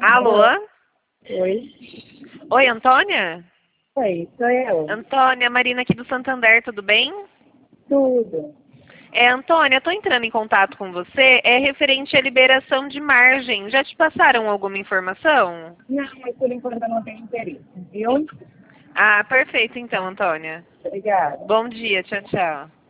Alô? Oi. Oi, Antônia? Oi, sou eu. Antônia, Marina aqui do Santander, tudo bem? Tudo. Antônia, estou entrando em contato com você, é referente à liberação de margem. Já te passaram alguma informação? Não, mas por enquanto eu não tenho interesse, viu? Ah, perfeito então, Antônia. Obrigada. Bom dia, tchau, tchau.